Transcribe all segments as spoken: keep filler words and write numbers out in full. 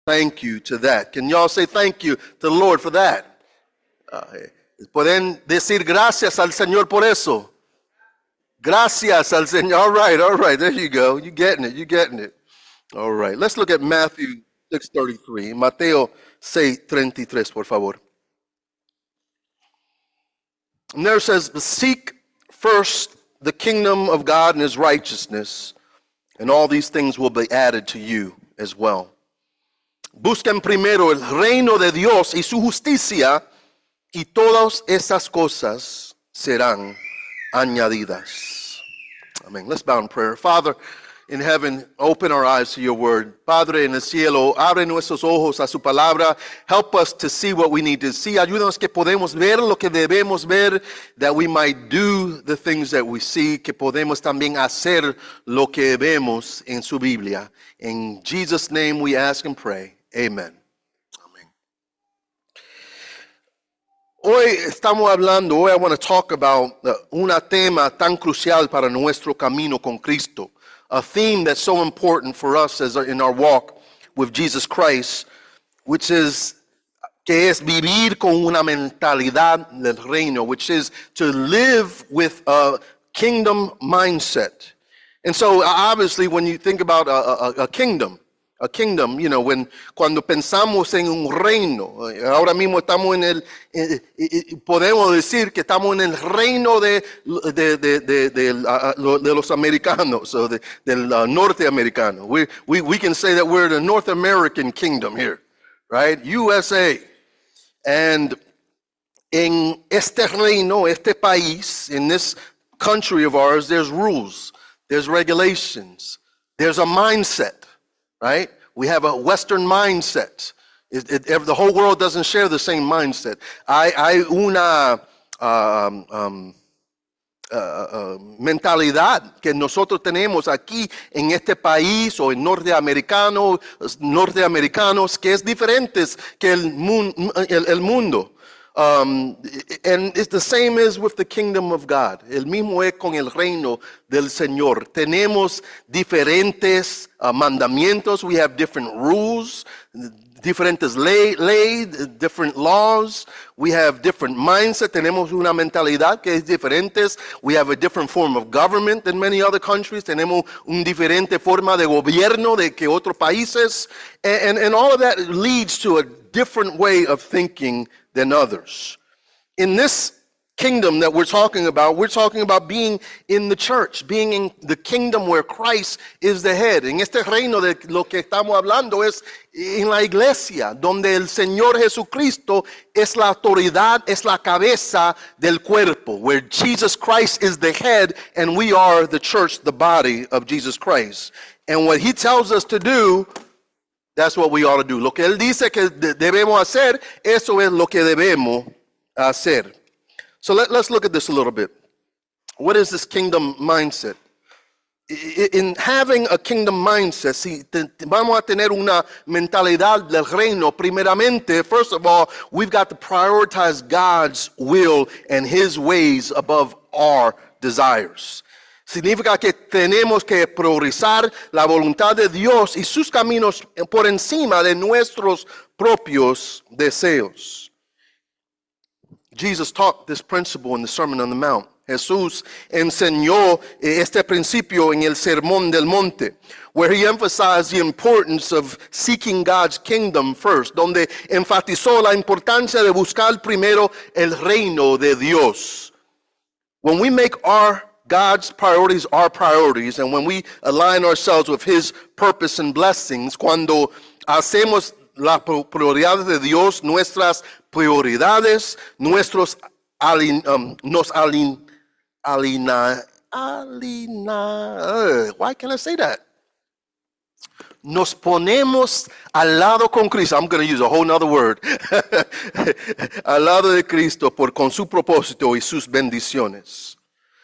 Thank you to that. Can y'all say thank you to the Lord for that? Uh, Pueden decir gracias al Señor por eso. Gracias al Señor. All right, all right. There you go. You getting it. You getting it. All right. Let's look at Matthew six thirty-three. Mateo seis treinta y tres, por favor. And there it says, seek first the kingdom of God and his righteousness, and all these things will be added to you as well. Busquen primero el reino de Dios y su justicia, y todas esas cosas serán añadidas. Amen. Let's bow in prayer. Father in heaven, open our eyes to your word. Padre en el cielo, abre nuestros ojos a su palabra. Help us to see what we need to see. Ayúdanos que podemos ver lo que debemos ver, that we might do the things that we see, que podemos también hacer lo que vemos en su Biblia. In Jesus' name we ask and pray. Amen. Amen. Hoy estamos hablando, hoy I want to talk about uh, un tema tan crucial para nuestro camino con Cristo. A theme that's so important for us as in our walk with Jesus Christ, which is que es vivir con una mentalidad del reino, which is to live with a kingdom mindset. And so obviously when you think about a, a, a kingdom, a kingdom, you know, when cuando pensamos en un reino, ahora mismo estamos en el, eh, eh, podemos decir que estamos en el reino de, de, de, de, de, uh, de los americanos, o de, del uh, norteamericano. We, we, we can say that we're the North American kingdom here, right? U S A. And en este reino, este país, in this country of ours, there's rules, there's regulations, there's a mindset. Right? We have a Western mindset. It, it, the whole world doesn't share the same mindset. Hay, hay una um, um, uh, uh, mentalidad que nosotros tenemos aquí en este país o en norteamericano, norteamericanos que es diferente que el, mun, el, el mundo. Um, and it's the same as with the kingdom of God. El mismo es con el reino del Señor. Tenemos diferentes uh, mandamientos. We have different rules, diferentes ley, ley, different laws. We have different mindset. Tenemos una mentalidad que es diferente. We have a different form of government than many other countries. Tenemos una diferente forma de gobierno de que otros países. And, and, and all of that leads to a different way of thinking than others. In this kingdom that we're talking about, we're talking about being in the church, being in the kingdom where Christ is the head. En este reino de lo que estamos hablando es en la iglesia, donde el Señor Jesucristo es la autoridad, es la cabeza del cuerpo, where Jesus Christ is the head and we are the church, the body of Jesus Christ. And what he tells us to do, that's what we ought to do. Lo que él dice que debemos hacer, eso es lo que debemos hacer. So let, let's look at this a little bit. What is this kingdom mindset? In having a kingdom mindset, si te, vamos a tener una mentalidad del reino, primeramente, first of all, we've got to prioritize God's will and his ways above our desires. Significa que tenemos que priorizar la voluntad de Dios y sus caminos por encima de nuestros propios deseos. Jesus taught this principle in the Sermon on the Mount. Jesús enseñó este principio en el Sermón del Monte, where he emphasized the importance of seeking God's kingdom first, donde enfatizó la importancia de buscar primero el reino de Dios. When we make our God's priorities our priorities, and when we align ourselves with his purpose and blessings, cuando hacemos las prioridades de Dios nuestras prioridades, nuestros alin, um, nos alin, alina, alina, uh, why can't I say that? Nos ponemos al lado con Cristo. I'm going to use a whole nother word. Al lado de Cristo por con su propósito y sus bendiciones.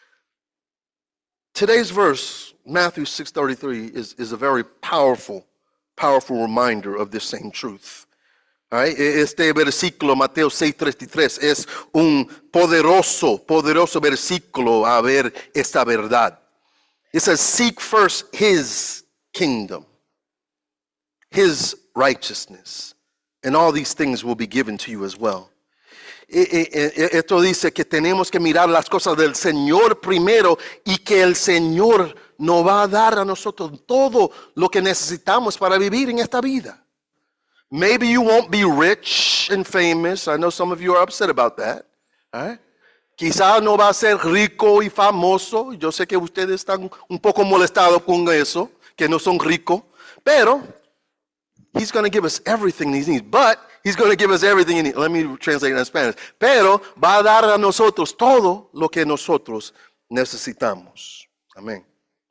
Today's verse, Matthew six thirty-three, is, is a very powerful, powerful reminder of this same truth. All right? Este versículo, Mateo seis treinta y tres, es un poderoso, poderoso versículo a ver esta verdad. It says, seek first his kingdom. his righteousness, and all these things will be given to you as well. Esto dice que tenemos que mirar las cosas del Señor primero y que el Señor nos va a dar a nosotros todo lo que necesitamos para vivir en esta vida. Maybe you won't be rich and famous. I know some of you are upset about that. All right? Quizás no va a ser rico y famoso. Yo sé que ustedes están un poco molestados con eso, que no son ricos. Pero He's going to give us everything He needs. But He's going to give us everything He needs. Let me translate it in Spanish. Pero va a dar a nosotros todo lo que nosotros necesitamos. Amén.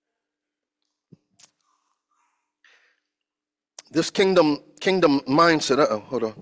This kingdom kingdom mindset. Uh-oh, hold on.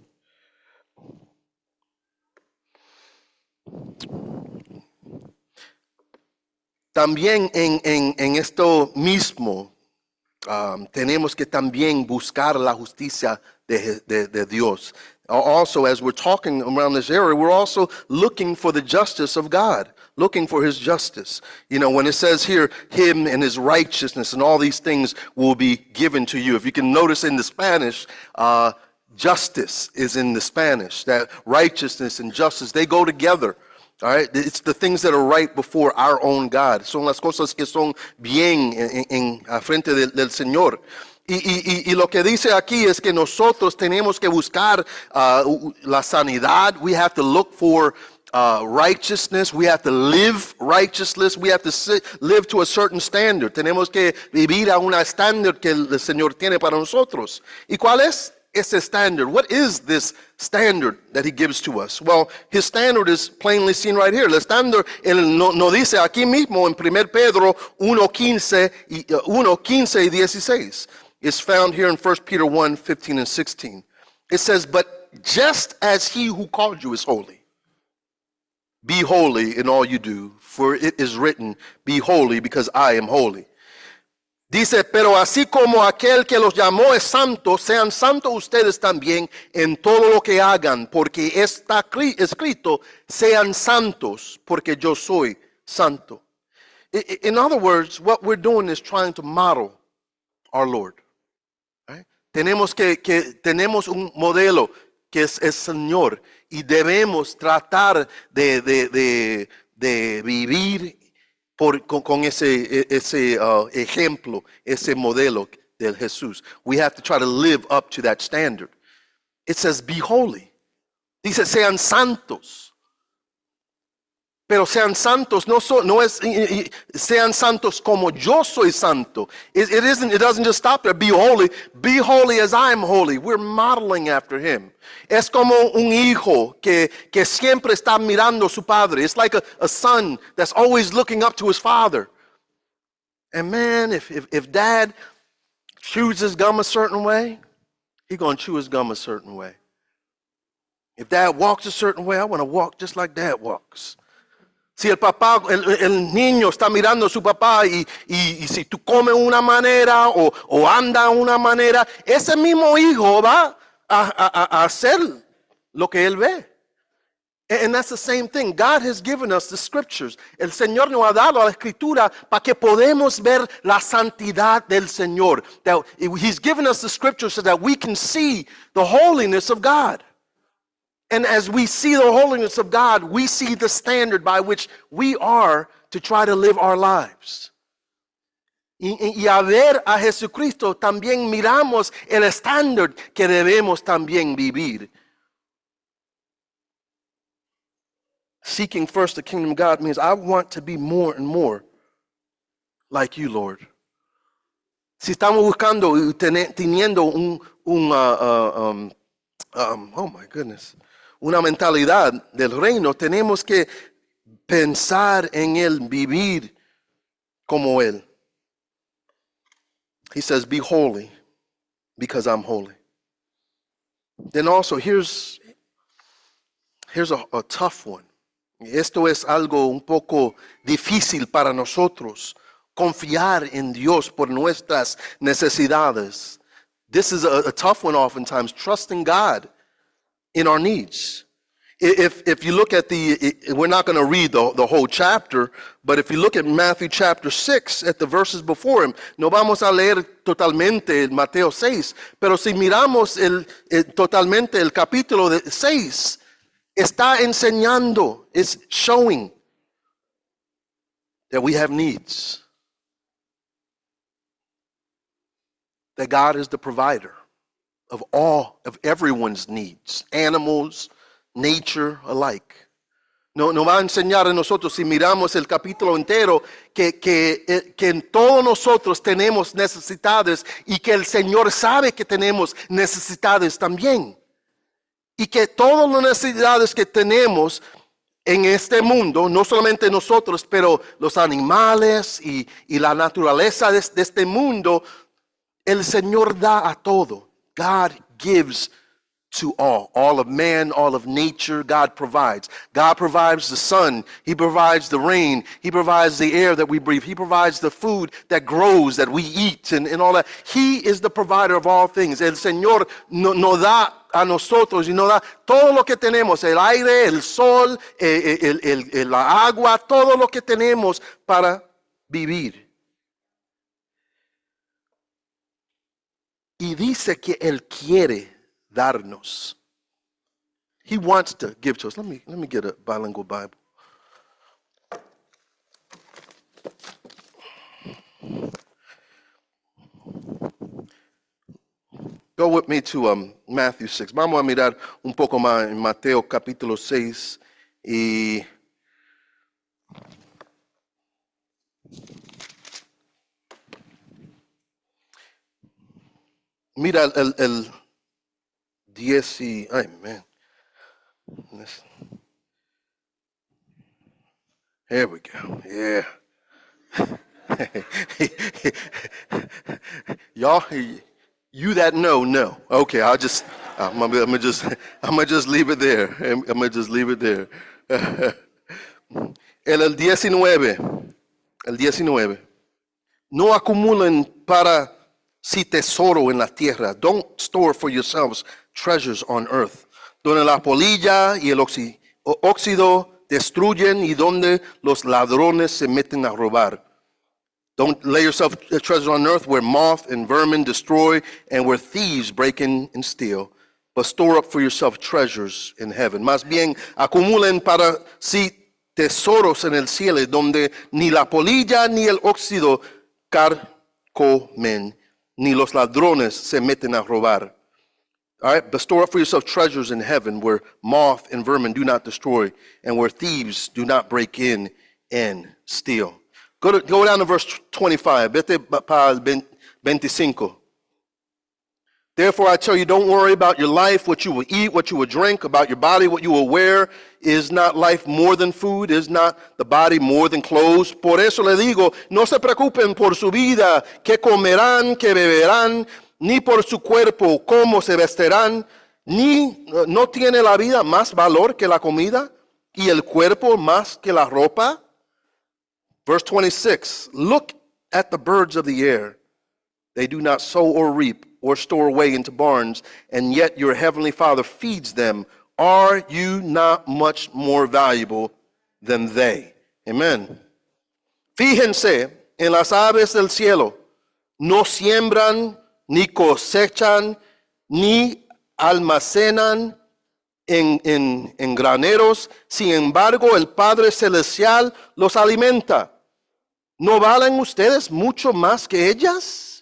También en, en, en esto mismo um, tenemos que también buscar la justicia de, de, de Dios. Also, as we're talking around this area, we're also looking for the justice of God, looking for His justice. You know, when it says here, Him and His righteousness and all these things will be given to you. If you can notice in the Spanish, uh, justice is in the Spanish. That righteousness and justice, they go together. All right, it's the things that are right before our own God. Son las cosas que son bien en, en, en frente del, del Señor. Y, y, y lo que dice aquí es que nosotros tenemos que buscar uh, la sanidad. We have to look for uh, righteousness. We have to live righteousness. We have to sit, live to a certain standard. Tenemos que vivir a un estándar que el Señor tiene para nosotros. ¿Y cuál es ese standard? What is this standard that He gives to us? Well, His standard is plainly seen right here. El estándar no, no dice aquí mismo en Primera Pedro uno quince y, uh, uno quince y dieciséis. It's found here in First Peter one fifteen and sixteen. It says, but just as He who called you is holy, be holy in all you do, for it is written, be holy because I am holy. Dice, pero así como aquel que los llamó es santo, sean santos ustedes también en todo lo que hagan, porque está escrito, sean santos, porque yo soy santo. In other words, what we're doing is trying to model our Lord. Right? Tenemos que, que tenemos un modelo que es el Señor y debemos tratar de, de, de, de vivir Por, con, con ese, ese uh, ejemplo, ese modelo del Jesús. We have to try to live up to that standard. It says, be holy. Dice, sean santos. Pero sean santos, no, so, no es, sean santos como yo soy santo. It, it, isn't, it doesn't just stop there, be holy. Be holy as I am holy. We're modeling after Him. Es como un hijo que, que siempre está mirando a su padre. It's like a, a son that's always looking up to his father. And man, if, if, if dad chews his gum a certain way, he's going to chew his gum a certain way. If dad walks a certain way, I want to walk just like dad walks. Si el papá, el, el niño está mirando a su papá y, y, y si tú comes una manera o, o anda una manera, ese mismo hijo va a, a, a hacer lo que él ve. And that's the same thing. God has given us the scriptures. El Señor nos ha dado la escritura para que podamos ver la santidad del Señor. That He's given us the scriptures so that we can see the holiness of God. And as we see the holiness of God, we see the standard by which we are to try to live our lives. Y, y a ver a Jesucristo también miramos el estándar que debemos también vivir. Seeking first the kingdom of God means I want to be more and more like you, Lord. Si estamos buscando y teniendo un, un uh, uh, um, um, oh my goodness, una mentalidad del reino, tenemos que pensar en Él, vivir como Él. He says, be holy because I'm holy. Then also, here's, here's a, a tough one. Esto es algo un poco difícil para nosotros, confiar en Dios por nuestras necesidades. This is a, a tough one oftentimes, trusting God in our needs. If, if you look at the, we're not going to read the, the whole chapter, but if you look at Matthew chapter six, at the verses before him, no vamos a leer totalmente Mateo seis, pero si miramos el, el, totalmente el capítulo de seis, está enseñando, is showing that we have needs. That God is the provider of all, of everyone's needs, animals, nature alike. No, no va a enseñar a nosotros, si miramos el capítulo entero, que, que, que en todos nosotros tenemos necesidades y que el Señor sabe que tenemos necesidades también. Y que todas las necesidades que tenemos en este mundo, no solamente nosotros, pero los animales y, y la naturaleza de, de este mundo, el Señor da a todo. God gives to all. All of man, all of nature, God provides. God provides the sun. He provides the rain. He provides the air that we breathe. He provides the food that grows, that we eat, and, and all that. He is the provider of all things. El Señor nos no da a nosotros y nos da todo lo que tenemos. El aire, el sol, el, el, el, el, la agua, todo lo que tenemos para vivir. Y dice que Él quiere darnos. He wants to give to us. Let me, let me get a bilingual Bible. Go with me to um, Matthew six. Vamos a mirar un poco más en Mateo capítulo seis. Y mira el, el diez y... Ay, man. Here we go. Yeah. Y'all, you that know, know. Okay, I'll just, I'm gonna, I'm gonna just, I'm gonna just leave it there. I'm gonna just leave it there. El, el diecinueve. El diecinueve. No acumulen para si tesoro en la tierra. Don't store for yourselves treasures on earth, donde la polilla y el oxi, óxido destruyen y donde los ladrones se meten a robar. Don't lay yourself treasures on earth where moth and vermin destroy and where thieves break in and steal, but store up for yourself treasures in heaven. Más bien, acumulen para sí tesoros en el cielo, donde ni la polilla ni el óxido carcomen, ni los ladrones se meten a robar. All right, but store up for yourself treasures in heaven where moth and vermin do not destroy and where thieves do not break in and steal. Go, to, go down to verse twenty-five. Vete para veinticinco. Therefore I tell you, don't worry about your life, what you will eat, what you will drink, about your body, what you will wear. Is not life more than food? Is not the body more than clothes? Por eso le digo, no se preocupen por su vida, qué comerán, qué beberán, ni por su cuerpo, cómo se vestirán. Ni no tiene la vida más valor que la comida y el cuerpo más que la ropa. Verse twenty-six, look at the birds of the air. They do not sow or reap or store away into barns, and yet your heavenly Father feeds them. Are you not much more valuable than they? Amen. Fíjense en las aves del cielo. No siembran, ni cosechan, ni almacenan en, en, en graneros. Sin embargo, el Padre Celestial los alimenta. ¿No valen ustedes mucho más que ellas?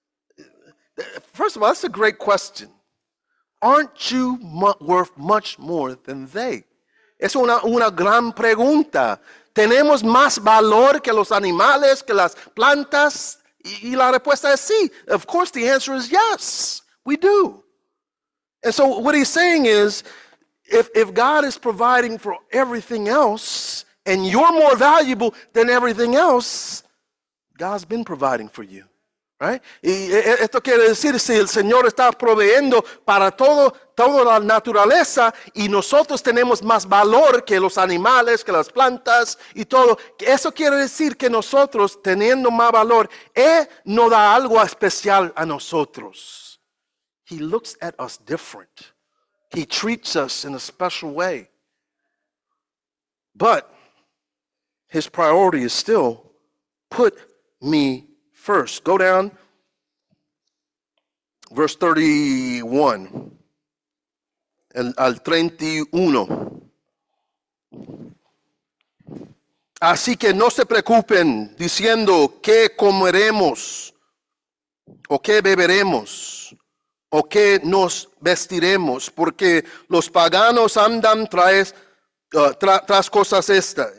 First of all, that's a great question. Aren't you mu- worth much more than they? Es una, una gran pregunta. ¿Tenemos más valor que los animales, que las plantas? Y, y la respuesta es sí. Of course, the answer is yes. We do. And so what he's saying is, if, if God is providing for everything else, and you're more valuable than everything else, God's been providing for you. Right? Y esto quiere decir, si el Señor está proveyendo para todo, toda la naturaleza y nosotros tenemos más valor que los animales, que las plantas y todo, eso quiere decir que nosotros, teniendo más valor, Él nos da algo especial a nosotros. He looks at us different. He treats us in a special way. But his priority is still put me first. Go down, verse thirty-one, el, al treinta y uno. Así que no se preocupen diciendo qué comeremos o qué beberemos o qué nos vestiremos, porque los paganos andan tras, uh, tra, tras cosas estas.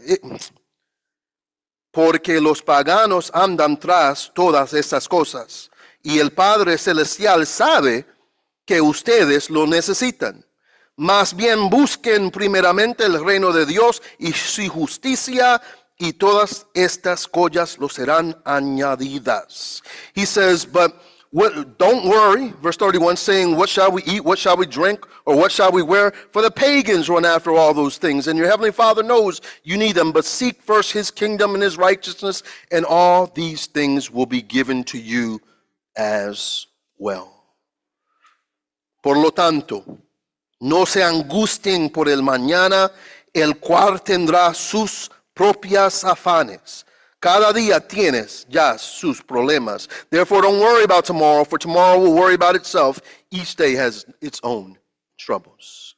Porque los paganos andan tras todas estas cosas, y el Padre Celestial sabe que ustedes lo necesitan. Más bien busquen primeramente el reino de Dios y su justicia, y todas estas cosas los serán añadidas. He says, but what, don't worry, verse thirty-one, saying, what shall we eat, what shall we drink, or what shall we wear? For the pagans run after all those things, and your heavenly Father knows you need them. But seek first his kingdom and his righteousness, and all these things will be given to you as well. Por lo tanto, no se angustien por el mañana, el cual tendrá sus propias afanes. Cada día tienes ya sus problemas. Therefore, don't worry about tomorrow, for tomorrow will worry about itself. Each day has its own troubles.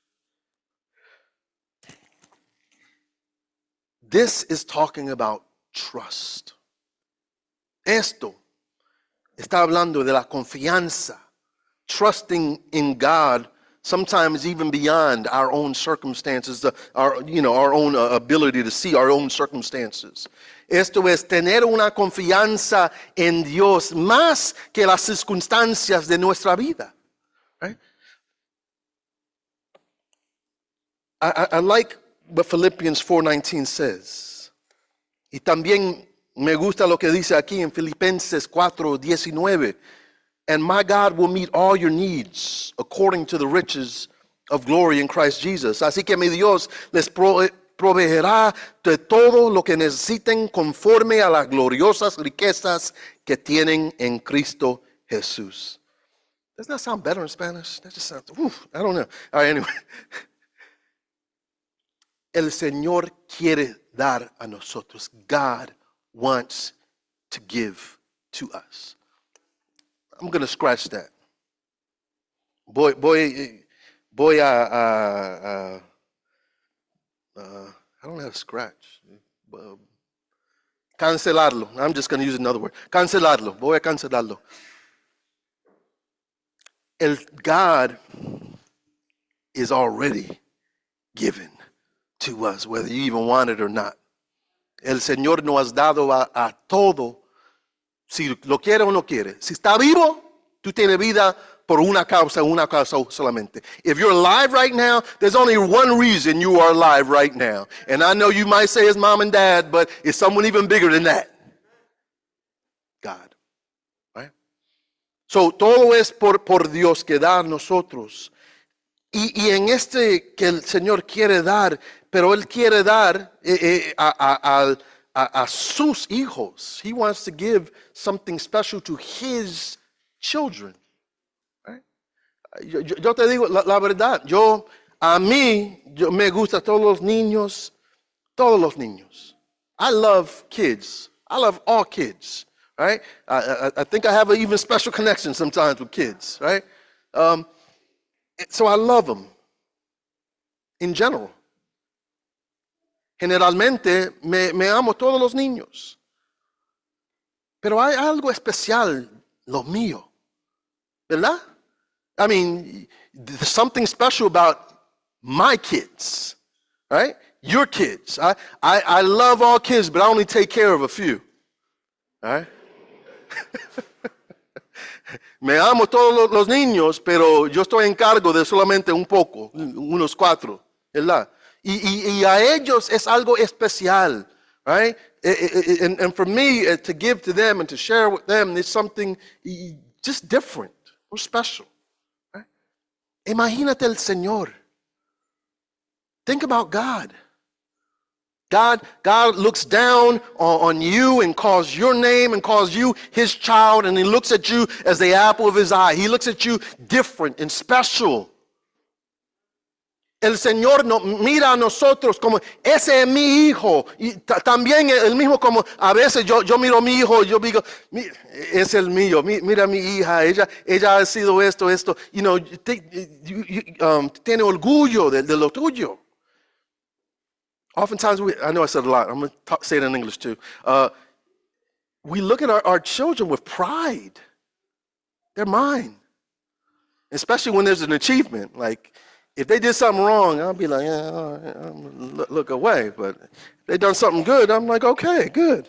This is talking about trust. Esto está hablando de la confianza. Trusting in God, sometimes even beyond our own circumstances, the, our, you know, our own uh, ability to see our own circumstances. Esto es tener una confianza en Dios más que las circunstancias de nuestra vida. Right? I, I, I like what Philippians four nineteen says. Y también me gusta lo que dice aquí en Filipenses cuatro diecinueve. And my God will meet all your needs according to the riches of glory in Christ Jesus. Así que mi Dios les proveerá de todo lo que necesiten conforme a las gloriosas riquezas que tienen en Cristo Jesús. Doesn't that sound better in Spanish? That just sounds, oof, I don't know. All right, anyway. El Señor quiere dar a nosotros. God wants to give to us. I'm going to scratch that. Voy, voy, voy a, a, a, a, I don't have to scratch. Uh, cancelarlo. I'm just going to use another word. Cancelarlo. Voy a cancelarlo. El God is already given to us, whether you even want it or not. El Señor nos ha dado a, a todo. Si lo quiere o no quiere. Si está vivo, tú tienes vida por una causa, una causa solamente. If you're alive right now, there's only one reason you are alive right now. And I know you might say it's mom and dad, but it's someone even bigger than that. God. Right? So, todo es por, por Dios que da a nosotros. Y, y en este que el Señor quiere dar, pero Él quiere dar eh, eh, a, a, a A, a sus hijos. He wants to give something special to his children. Right? Yo, yo, yo te digo la, la verdad. Yo, a mí, yo, me gusta todos los niños, todos los niños. I love kids. I love all kids. Right? I, I, I think I have an even special connection sometimes with kids. Right? Um, so I love them in general. Generalmente me, me amo todos los niños. Pero hay algo especial, lo mío. ¿Verdad? I mean, there's something special about my kids. Right? Your kids. I, I, I love all kids, but I only take care of a few. All right? Me amo todos los niños, pero yo estoy en cargo de solamente un poco, unos cuatro. ¿Verdad? Y, y, y a ellos es algo especial, right? And, and for me, uh, to give to them and to share with them is something just different or special. Right? Imagínate el Señor. Think about God. God, God looks down on, on you and calls your name and calls you his child, and he looks at you as the apple of his eye. He looks at you different and special. El Señor nos mira a nosotros como, ese es mi hijo. Y también el mismo como, a veces yo, yo miro a mi hijo, yo digo, es el mío, mira a mi hija, ella, ella ha sido esto, esto. You know, te, you, you, um, tiene orgullo de, de lo tuyo. Oftentimes, we, I know I said a lot, I'm going to say it in English too. Uh, we look at our, our children with pride. They're mine. Especially when there's an achievement, like, if they did something wrong, I'll be like, yeah, all right, I'm look away. But if they done something good, I'm like, okay, good.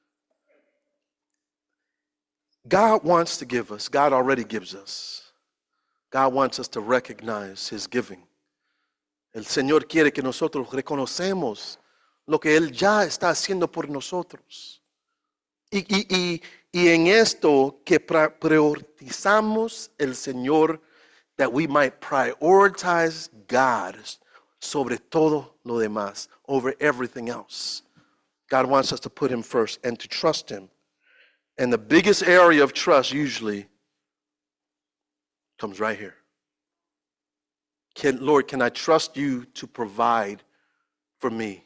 God wants to give us. God already gives us. God wants us to recognize His giving. El Señor quiere que nosotros reconocemos lo que Él ya está haciendo por nosotros. Y, y, y, y en esto que priorizamos el Señor, that we might prioritize God sobre todo lo demás, over everything else. God wants us to put Him first and to trust Him. And the biggest area of trust usually comes right here. Can, Lord, can I trust you to provide for me?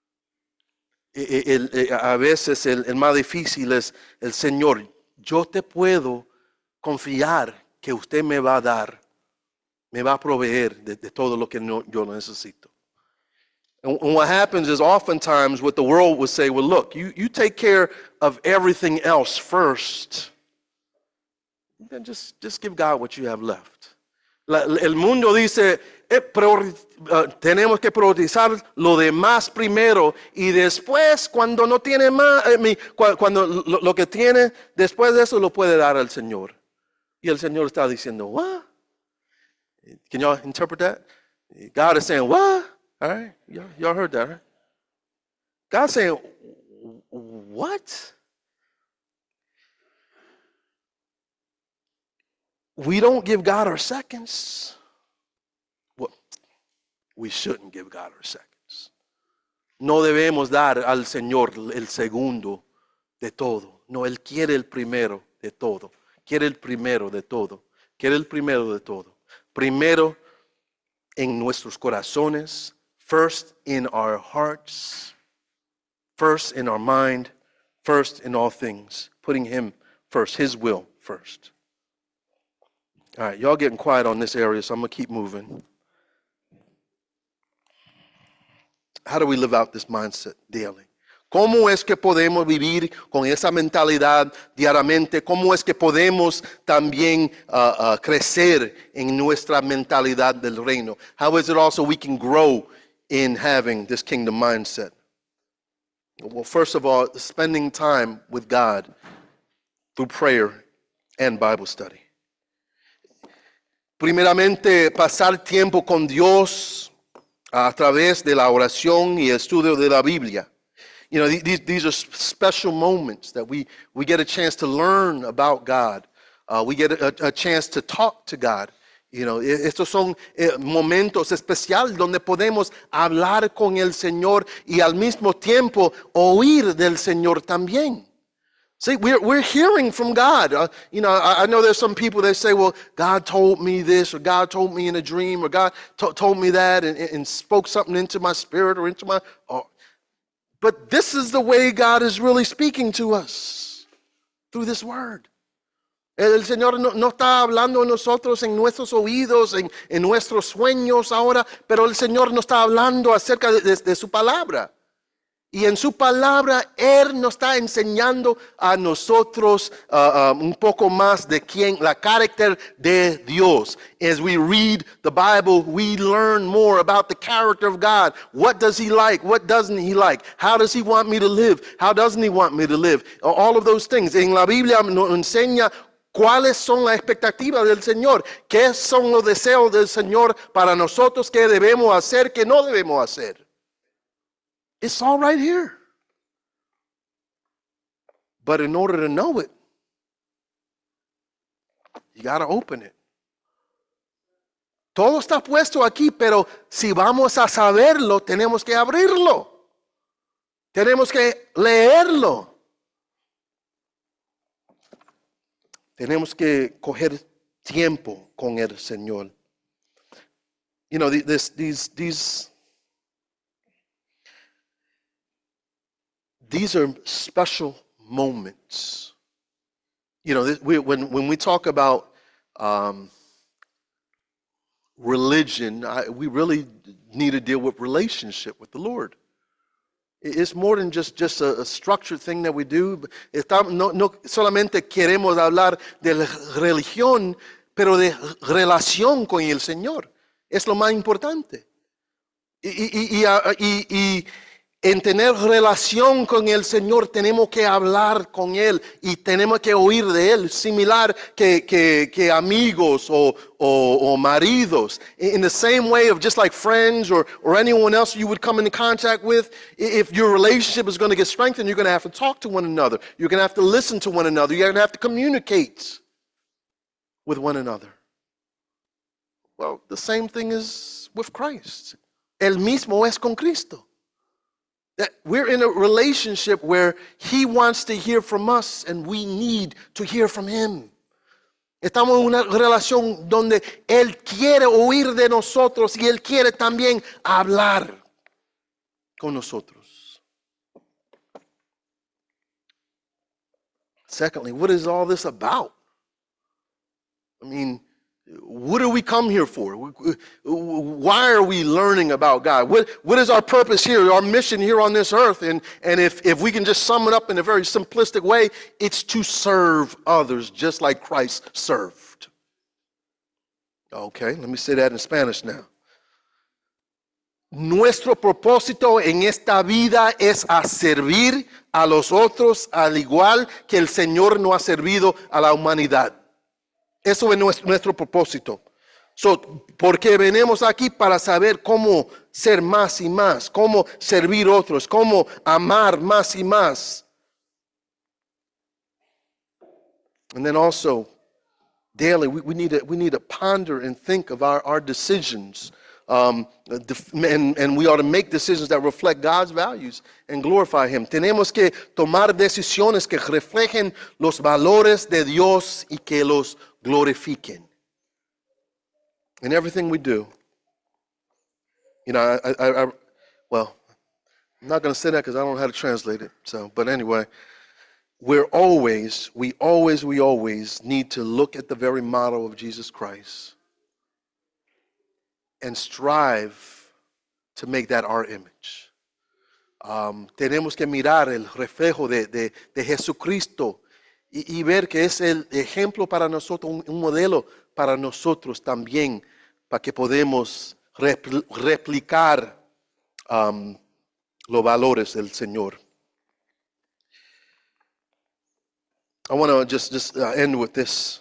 El, el, a veces el, el más difícil es el Señor. Yo te puedo confiar que usted me va a dar. Me va a proveer de, de todo lo que no, yo necesito. And, and what happens is oftentimes what the world would say, well, look, you, you take care of everything else first. Then just, just give God what you have left. La, el mundo dice, eh, priori, uh, tenemos que priorizar lo demás primero y después cuando no tiene más, eh, cuando lo, lo que tiene, después de eso lo puede dar al Señor. Y el Señor está diciendo, what? Can y'all interpret that? God is saying, what? All right, y'all, y'all heard that, right? God's saying, what? We don't give God our seconds. Well, we shouldn't give God our seconds. No debemos dar al Señor el segundo de todo. No, Él quiere el primero de todo. Quiere el primero de todo. Quiere el primero de todo. Primero en nuestros corazones, first in our hearts, first in our mind, first in all things, putting Him first, His will first. All right, y'all getting quiet on this area, so I'm going to keep moving. How do we live out this mindset daily? ¿Cómo es que podemos vivir con esa mentalidad diariamente? ¿Cómo es que podemos también uh, uh, crecer en nuestra mentalidad del reino? How is it also we can grow in having this kingdom mindset? Well, first of all, spending time with God through prayer and Bible study. Primeramente, pasar tiempo con Dios a través de la oración y estudio de la Biblia. You know, these, these are special moments that we, we get a chance to learn about God. Uh, we get a, a chance to talk to God. You know, estos son eh, momentos especiales donde podemos hablar con el Señor y al mismo tiempo oír del Señor también. See, we're, we're hearing from God. Uh, you know, I, I know there's some people that say, well, God told me this, or God told me in a dream, or God to- told me that and, and spoke something into my spirit or into my... Or, But this is the way God is really speaking to us, through this word. El Señor no, no está hablando a nosotros en nuestros oídos, en, en nuestros sueños ahora, pero el Señor nos está hablando acerca de, de, de su palabra. Y en su palabra, Él nos está enseñando a nosotros uh, um, un poco más de quién, la carácter de Dios. As we read the Bible, we learn more about the character of God. What does He like? What doesn't He like? How does He want me to live? How doesn't He want me to live? All of those things. En la Biblia nos enseña cuáles son las expectativas del Señor. ¿Qué son los deseos del Señor para nosotros? ¿Qué debemos hacer? ¿Qué no debemos hacer? It's all right here. But in order to know it, you got to open it. Todo está puesto aquí, pero si vamos a saberlo, tenemos que abrirlo. Tenemos que leerlo. Tenemos que coger tiempo con el Señor. You know, this, these, these, these are special moments. You know, we, when, when we talk about um, religion, I, we really need to deal with relationship with the Lord. It's more than just, just a, a structured thing that we do. Estamos, no, no solamente queremos hablar de la religión, pero de relación con el Señor. Es lo más importante. Y, y, y, y, y en tener relación con el Señor tenemos que hablar con Él y tenemos que oír de Él, similar que, que, que amigos o, o, o maridos. In the same way of just like friends or, or anyone else you would come into contact with, if your relationship is going to get strengthened, you're going to have to talk to one another. You're going to have to listen to one another. You're going to have to communicate with one another. Well, the same thing is with Christ. El mismo es con Cristo. That we're in a relationship where He wants to hear from us and we need to hear from Him. Estamos en una relación donde Él quiere oír de nosotros y Él quiere también hablar con nosotros. Secondly, what is all this about? I mean, what do we come here for? Why are we learning about God? What, what is our purpose here, our mission here on this earth? And, and if, if we can just sum it up in a very simplistic way, it's to serve others just like Christ served. Okay, let me say that in Spanish now. Nuestro propósito en esta vida es a servir a los otros al igual que el Señor nos ha servido a la humanidad. Eso es nuestro, nuestro propósito. So, porque venimos aquí para saber cómo ser más y más, cómo servir a otros, cómo amar más y más. And then also, daily, we, we, need, to, we need to ponder and think of our, our decisions. Um, and, and we ought to make decisions that reflect God's values and glorify Him. Tenemos que tomar decisiones que reflejen los valores de Dios y que los glorifiquen. In everything we do. You know, I, I, I well, I'm not going to say that because I don't know how to translate it. So, but anyway, we're always, we always, we always need to look at the very model of Jesus Christ and strive to make that our image. Um, tenemos que mirar el reflejo de, de, de Jesucristo y, y ver que es el ejemplo para nosotros, un, un modelo para nosotros también, para que podamos repl replicar um, los valores del Señor. I want to just, just uh, end with this.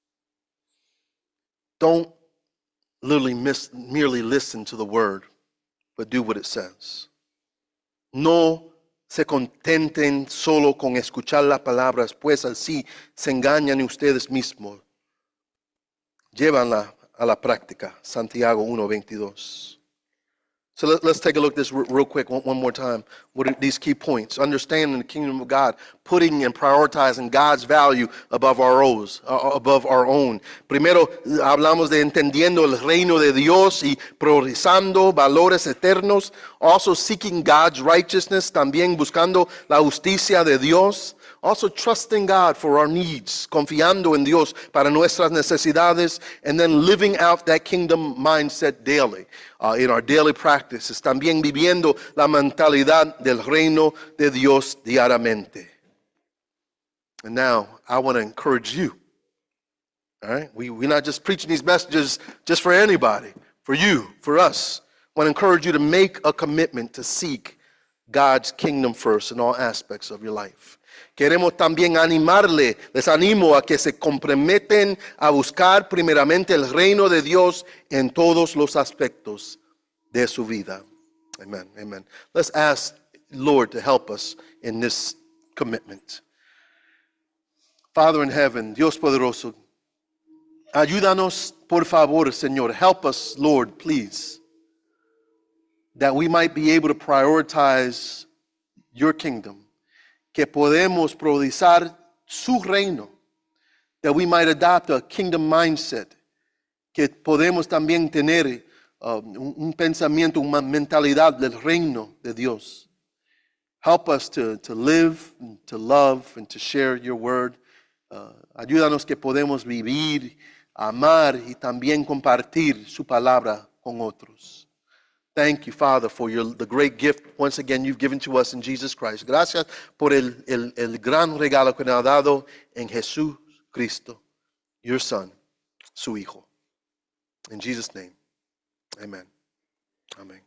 Don't literally miss, merely listen to the word, but do what it says. No se contenten solo con escuchar las palabras, pues así se engañan ustedes mismos. Llévanla a la práctica. Santiago uno veintidós. So let, let's take a look at this real quick one, one more time. What are these key points? Understanding the kingdom of God, putting and prioritizing God's value above our own. Uh, above our own. Primero hablamos de entendiendo el reino de Dios y priorizando valores eternos. Also seeking God's righteousness, también buscando la justicia de Dios. Also trusting God for our needs, confiando en Dios para nuestras necesidades, and then living out that kingdom mindset daily, uh, in our daily practices. También viviendo la mentalidad del reino de Dios diariamente. And now, I want to encourage you. All right? We, we're not just preaching these messages just for anybody, for you, for us. I want to encourage you to make a commitment to seek God's kingdom first in all aspects of your life. Queremos también animarle, les animo a que se comprometen a buscar primeramente el reino de Dios en todos los aspectos de su vida. Amen, amen. Let's ask Lord to help us in this commitment. Father in heaven, Dios poderoso, ayúdanos por favor, Señor. Help us, Lord, please, that we might be able to prioritize your kingdom. Que podemos priorizar su reino, that we might adopt a kingdom mindset, que podemos también tener um, un, un pensamiento, una mentalidad del reino de Dios. Help us to, to live, to love, and to share your word. Uh, ayúdanos que podemos vivir, amar y también compartir su palabra con otros. Thank you, Father, for your, the great gift once again you've given to us in Jesus Christ. Gracias por el, el, el gran regalo que nos ha dado en Jesús Cristo, your Son, su Hijo. In Jesus' name, amen. Amen.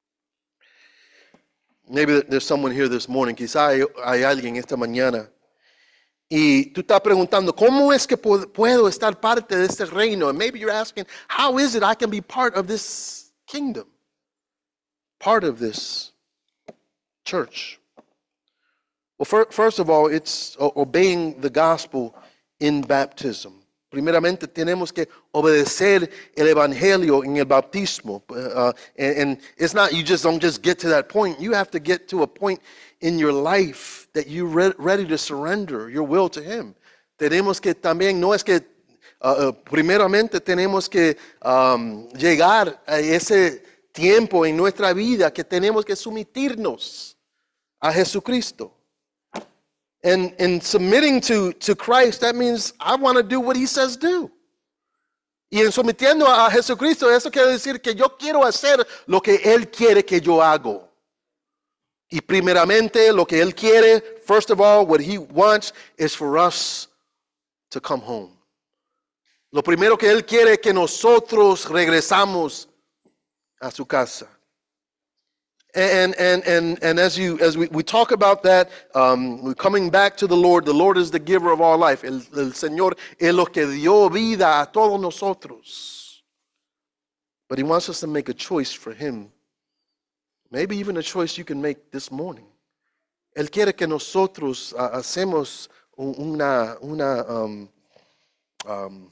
Maybe there's someone here this morning, quizá hay, hay alguien esta mañana, y tú estás preguntando, ¿cómo es que puedo estar parte de este reino? And maybe you're asking, how is it I can be part of this kingdom? Part of this church? Well, for, first of all, it's obeying the gospel in baptism. Primeramente, tenemos que obedecer el evangelio en el bautismo. Uh, and, and it's not, you just don't just get to that point. You have to get to a point in your life that you're re- ready to surrender your will to Him. Tenemos que también, no es que, uh, uh, primeramente tenemos que um, llegar a ese tiempo en nuestra vida que tenemos que someternos a Jesucristo. And in submitting to, to Christ, that means I want to do what He says do. Y en sometiendo a Jesucristo, eso quiere decir que yo quiero hacer lo que Él quiere que yo hago. Y primeramente, lo que Él quiere, first of all, what He wants is for us to come home. Lo primero que Él quiere es que nosotros regresamos a su casa. And and and and as you as we, we talk about that, um, we're coming back to the Lord. The Lord is the giver of all life. El, el Señor es lo que dio vida a todos nosotros. But He wants us to make a choice for Him. Maybe even a choice you can make this morning. Él quiere que nosotros uh, hacemos una una um, um,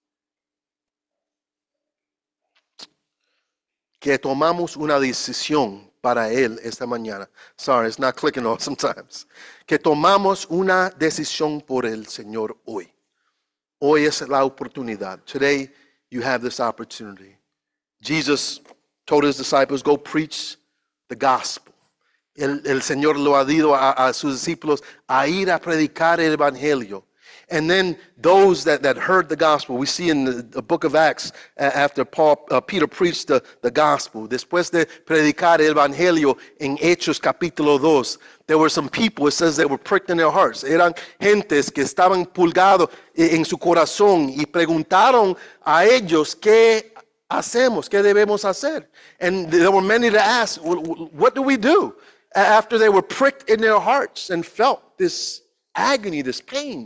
que tomamos una decisión para Él esta mañana. Sorry, it's not clicking on sometimes. Que tomamos una decisión por el Señor hoy. Hoy es la oportunidad. Today, you have this opportunity. Jesus told His disciples, go preach the gospel. El, el Señor lo ha dicho a, a sus discípulos a ir a predicar el evangelio. And then those that, that heard the gospel, we see in the, the book of Acts, uh, after Paul, uh, Peter preached the, the gospel, después de predicar el evangelio en Hechos capítulo dos, there were some people, it says they were pricked in their hearts. Eran gentes que estaban pulgados en su corazón y preguntaron a ellos, ¿qué hacemos? ¿Qué debemos hacer? And there were many that asked, what do we do? After they were pricked in their hearts and felt this agony, this pain.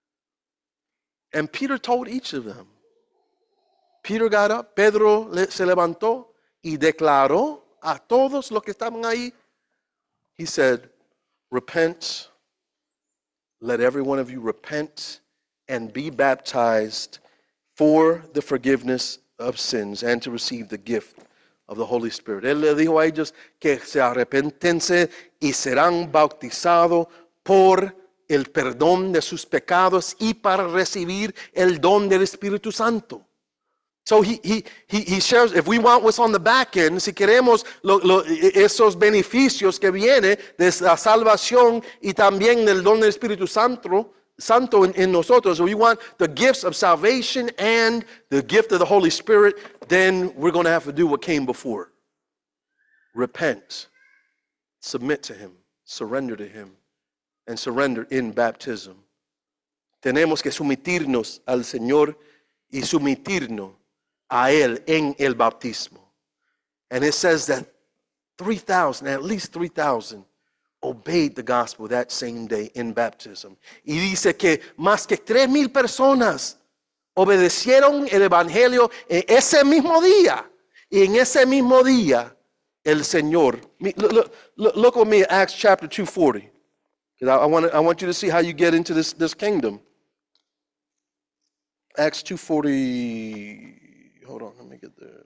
And Peter told each of them. Peter got up, Pedro se levantó y declaró a todos los que estaban ahí. He said, repent, let every one of you repent and be baptized for the forgiveness of sins and to receive the gift of the Holy Spirit. Él le dijo a ellos que se arrepentense y serán bautizados por el perdón de sus pecados y para recibir el don del Espíritu Santo. So he, he, he, he shares, if we want what's on the back end, si queremos lo, lo, esos beneficios que viene de la salvación y también del don del Espíritu Santo, Santo en, en nosotros, we want the gifts of salvation and the gift of the Holy Spirit, then we're going to have to do what came before. Repent, submit to Him, surrender to Him. And surrender in baptism. Tenemos que someternos al Señor y someternos a Él en el bautismo. And it says that three thousand, at least three thousand, obeyed the gospel that same day in baptism. Y dice que más que tres mil personas obedecieron el evangelio en ese mismo día. Y en ese mismo día, el Señor. Look, look, look with me at Acts chapter two forty. Because I, I, want I want you to see how you get into this, this kingdom. Acts two forty. Hold on, let me get there.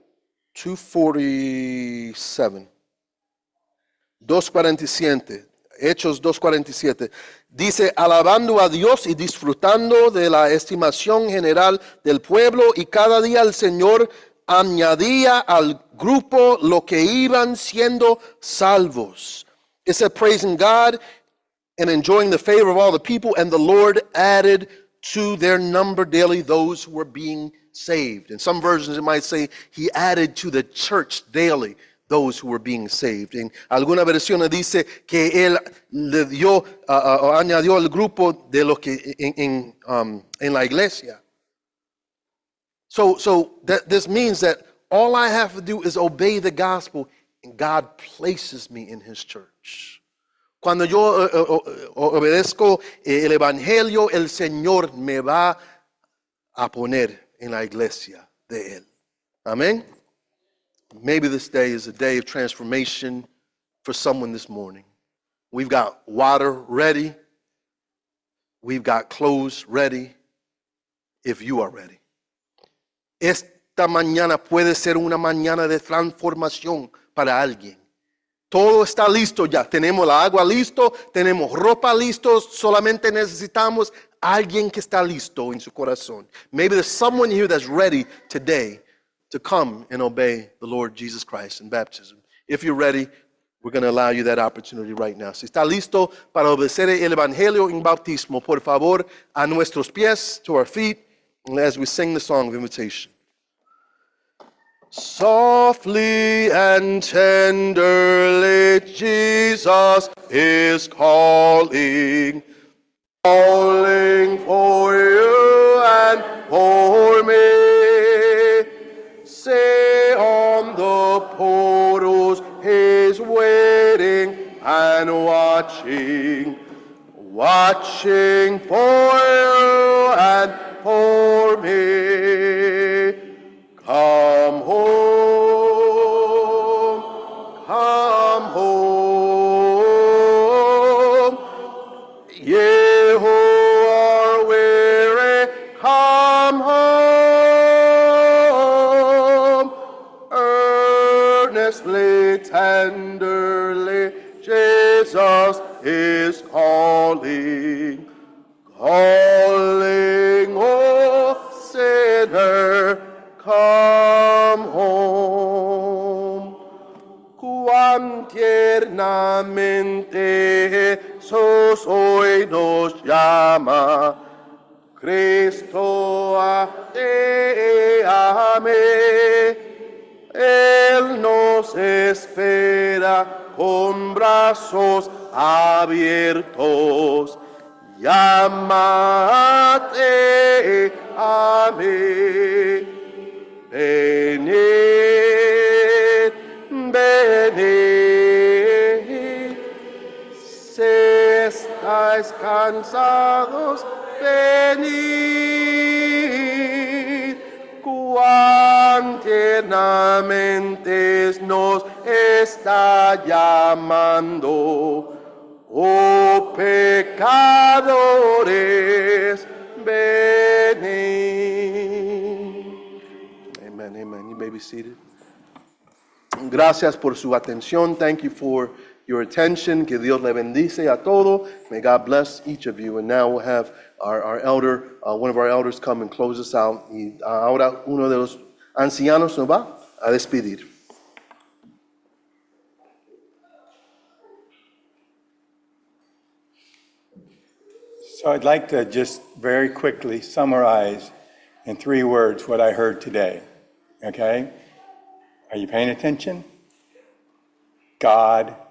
two forty-seven. dos cuarenta y siete. Hechos dos cuarenta y siete. Dice, alabando a Dios y disfrutando de la estimación general del pueblo, y cada día el Señor añadía al grupo lo que iban siendo salvos. It said, praising God and enjoying the favor of all the people, and the Lord added to their number daily those who were being saved. In some versions it might say, he added to the church daily those who were being saved. En alguna versión dice que él le dio, uh, uh, añadió al grupo de los que en, en, um, en la iglesia. So, so that this means that all I have to do is obey the gospel, and God places me in his church. Cuando yo uh, uh, obedezco el evangelio, el Señor me va a poner en la iglesia de él. Amén. Maybe this day is a day of transformation for someone this morning. We've got water ready. We've got clothes ready if you are ready. Esta mañana puede ser una mañana de transformación para alguien. Todo está listo ya. Tenemos la agua listo, tenemos ropa listo, solamente necesitamos alguien que está listo en su corazón. Maybe there's someone here that's ready today to come and obey the Lord Jesus Christ in baptism. If you're ready, we're going to allow you that opportunity right now. Si está listo para obedecer el evangelio en bautismo, por favor, a nuestros pies, to our feet, as we sing the song of invitation. Softly and tenderly Jesus is calling, calling for you and for me. Say on the portals he's waiting and watching, watching for you and for me. Come home, come home, ye who are weary, come home, earnestly, tenderly, Jesus is calling, calling, oh sinner, come home. Cuán tiernamente Jesús hoy nos llama, Cristo a te amé. Él nos espera con brazos abiertos, llámate a mí. Venid, venid, si estáis cansados, venid, cuán tiernamente nos está llamando, oh pecadores, venid. Amen, amen. You may be seated. Gracias por su atención. Thank you for your attention. Que Dios le bendice a todo. May God bless each of you. And now we'll have our, our elder, uh, one of our elders come and close us out. Y ahora uno de los ancianos nos va a despedir. So I'd like to just very quickly summarize in three words what I heard today. Okay? Are you paying attention? God